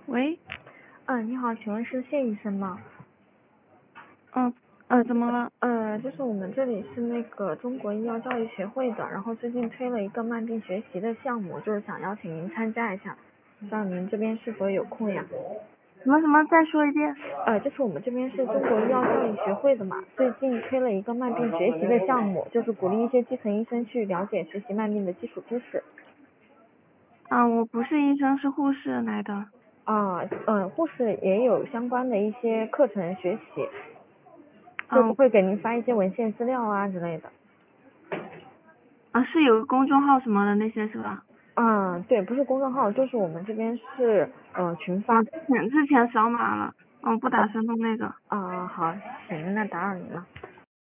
喂， 你好，请问是谢医生吗？ 怎么了？ 就是我们这里是那个中国医药教育协会的，然后最近推了一个慢病学习的项目，就是想邀请您参加一下，不知道您这边是否有空呀？ 什么？再说一遍。 就是我们这边是中国医药教育协会的嘛，最近推了一个慢病学习的项目，就是鼓励一些基层医生去了解学习慢病的基础知识。 我不是医生，是护士来的。 护士也有相关的一些课程学习，就是嗯， 会给您发一些文献资料啊之类的。 是有个公众号什么的那些是吧？ 对，不是公众号，就是我们这边是群发。 之前扫码了，不打算弄那个。 好，行，那打扰您了。